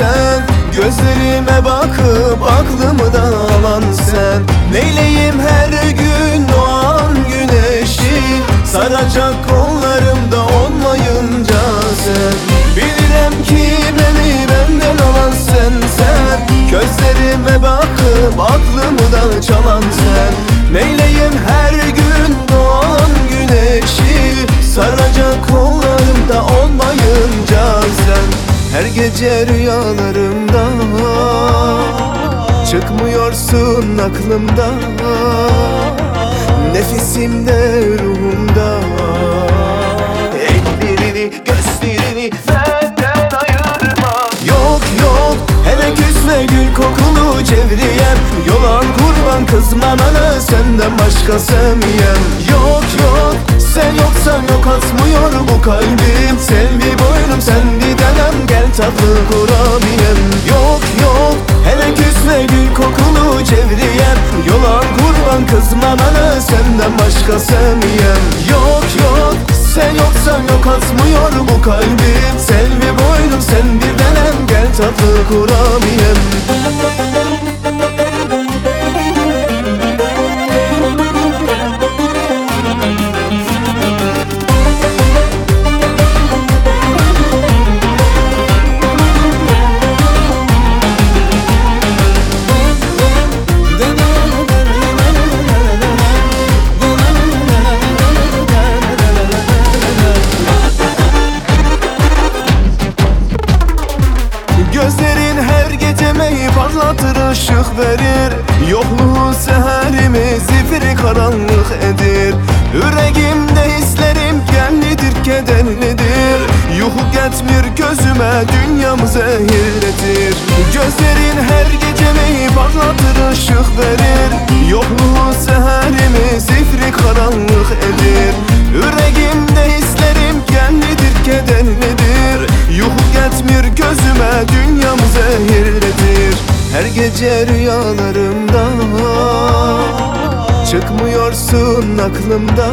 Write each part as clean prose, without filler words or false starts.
sen. Gözlerime bakıp aklımı da alan sen. Neyleyim her gün doğan güneşi, saracak kollarımda olmayınca sen. Bilirim ki beni benden alan sen. Gözlerime bakıp aklımı da çalan sen. Neyleyim her gün doğan güneşi, saracak kollarımda olmayınca sen. Her gece rüyalarımda çıkmıyorsun aklımda, nefesimde, ruhumda. Ellerini, gözlerini benden ayırma. Yok yok, hele küsme gül kokulu cevriyem. Yolan kurban kızma bana, senden başka sevmeyem. Yok yok, sen yoksan yok atmıyor bu kalbim. Selvi boynum sendi denem, gel tatlı kurabiyem. Yok yok, hele küsme gül kokulu cevriyem. Yolan kurban kızma bana, senden başka sevmeyem. Yok yok, sen yoksan yok atmıyor bu kalbim. Selvi boynum sendi denem, gel tatlı kurabiyem. Gözlerin her gecemeyi parlatır, ışık verir. Yokluğun seherimi zifiri karanlık edir. Yüreğimde hislerim genlidir, kederlidir. Yuhu getmir gözüme, dünyamı zehirletir. Gözlerin her gecemeyi parlatır, ışık verir. Yokluğun seherimi zifiri karanlık edir. Yüreğimde hislerim genlidir, kederlidir. Yuhu getmir gözüme, dünyamı zehirletir. Her gece rüyalarımda çıkmıyorsun aklımda,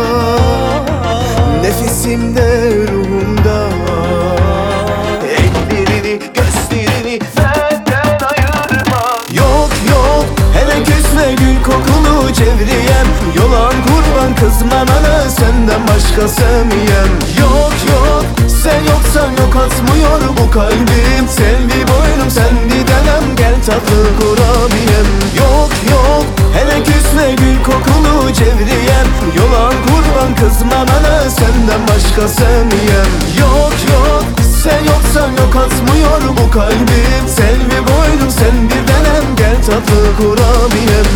nefesimde, ruhumda. Ellerini, gözlerini benden ayırma. Yok yok, hele küsme gül kokulu cevriyem. Yolan kurban kızma bana, senden başka sevmeyem. Yok yok, sen yoksan yok atmıyor bu kalbim. Selvi boynum sendi denem, gel tatlı kurabiyem. Yok yok, hele küsme gül kokulu cevriyem. Yolan kurban kızma bana, senden başka sevmeyem. Yok yok, sen yoksan yok atmıyor bu kalbim. Selvi boynum sendi denem, gel tatlı kurabiyem.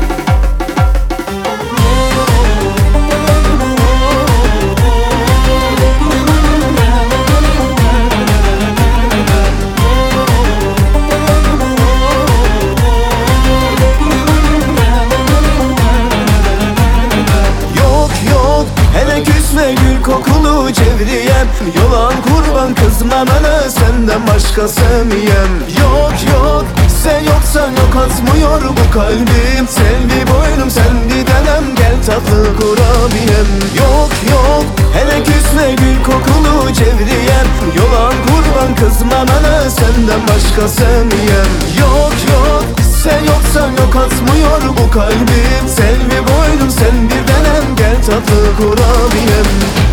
Gül kokulu cevriyem. Yolan kurban kızma bana, senden başka sevmeyem. Yok yok, sen yoksan yok atmıyor bu kalbim. Selvi boynum sendi denem, gel tatlı kurabiyem. Yok yok, hele küsme gül kokulu cevriyem. Yolan kurban kızma bana, senden başka sevmeyem. Yok yok, sen yoksan yok atmıyor bu kalbim. Selvi boynum sendi denem, gel tatlı kurabiyem.